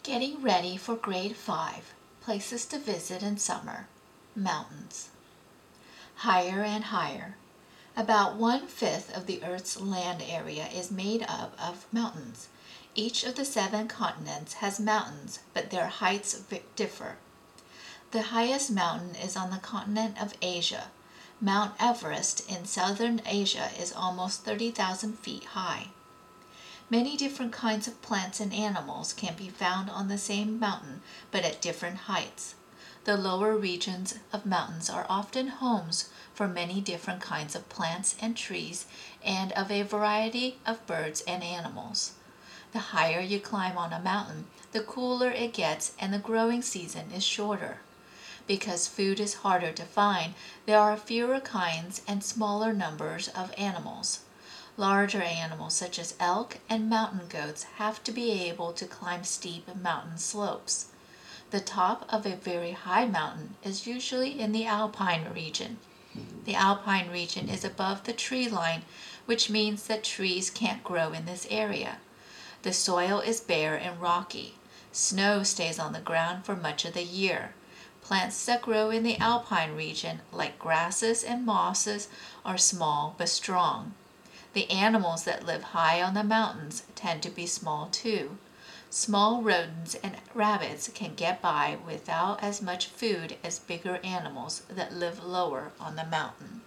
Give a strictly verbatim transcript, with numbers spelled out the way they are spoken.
Getting ready for grade five. Places to visit in summer. Mountains. Higher and higher. About one-fifth of the Earth's land area is made up of mountains. Each of the seven continents has mountains, but their heights differ. The highest mountain is on the continent of Asia. Mount Everest in southern Asia is almost thirty thousand feet high. Many different kinds of plants and animals can be found on the same mountain, but at different heights. The lower regions of mountains are often homes for many different kinds of plants and trees and of a variety of birds and animals. The higher you climb on a mountain, the cooler it gets and the growing season is shorter. Because food is harder to find, there are fewer kinds and smaller numbers of animals. Larger animals such as elk and mountain goats have to be able to climb steep mountain slopes. The top of a very high mountain is usually in the alpine region. The alpine region is above the tree line, which means that trees can't grow in this area. The soil is bare and rocky. Snow stays on the ground for much of the year. Plants that grow in the alpine region, like grasses and mosses, are small but strong. The animals that live high on the mountains tend to be small too. Small rodents and rabbits can get by without as much food as bigger animals that live lower on the mountain.